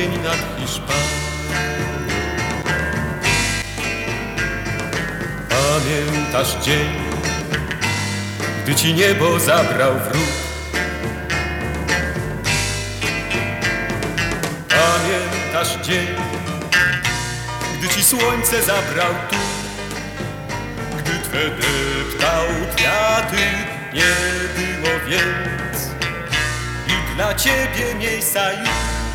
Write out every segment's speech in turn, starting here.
dzień nad Hiszpanią. Pamiętasz dzień, gdy ci niebo zabrał wróg? Pamiętasz dzień, gdy ci słońce zabrał tu? Gdy twe deptał kwiaty, nie było więc i dla ciebie miejsca już.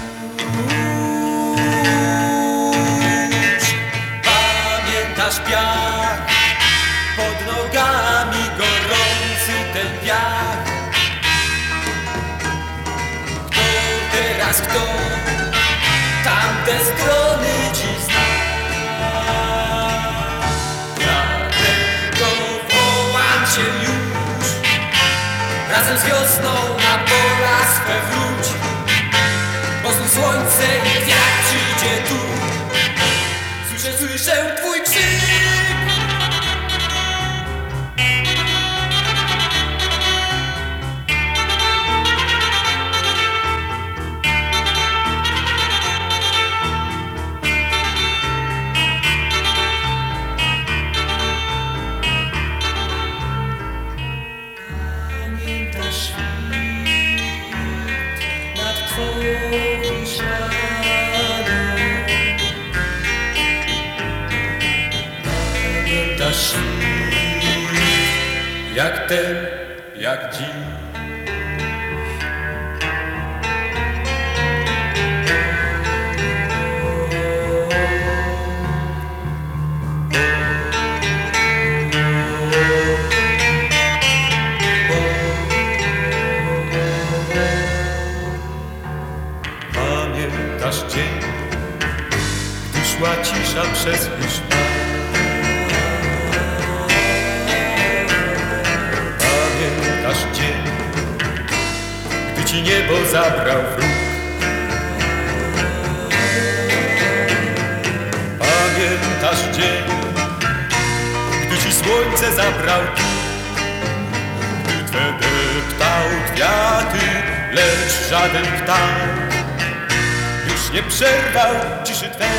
Pamiętasz piach, pod nogami gorący ten piach. Kto teraz, kto tamte strony ci zna? Dlatego wołam cię już, razem z wiosną na pola swe wróć. Bo znów słońce i wiatr przyjdzie tu. Słyszę twój krzyk. Pamiętasz świt nad twoją szlaną. Pamiętasz świt jak ten, jak dziś. Pamiętasz dzień, gdy szła cisza przez Hiszpanię. Pamiętasz dzień, gdy ci niebo zabrał wróg? Pamiętasz dzień, gdy ci słońce zabrał tu? Gdy twe deptał kwiaty, lecz żaden ptak już nie przerwał ciszy twej.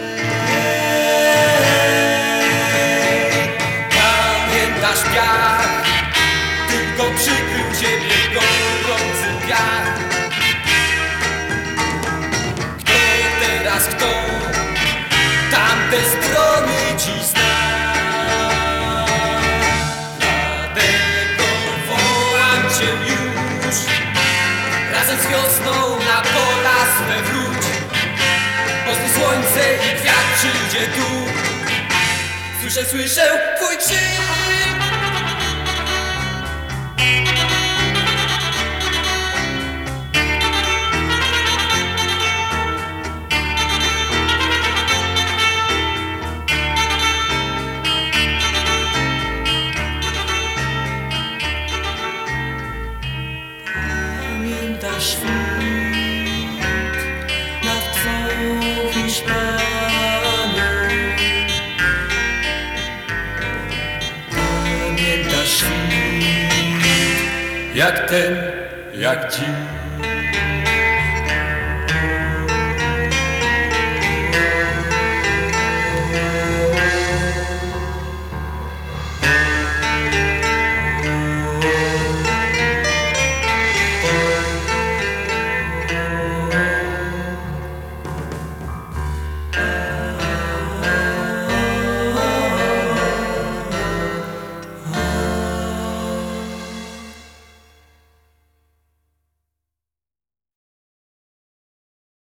Pamiętasz piach, tylko przykrył ziemię gorący piach. Kto teraz, kto tamte strony ci zna? Dlatego wołam cię już, razem z wiosną na pola swe wróć. Bo znów słońce i kwiat przyjdzie tu. Słyszę twój krzyk. Pamiętasz świt nad twoją Hiszpanią. Pamiętasz świt jak ten, jak dziś.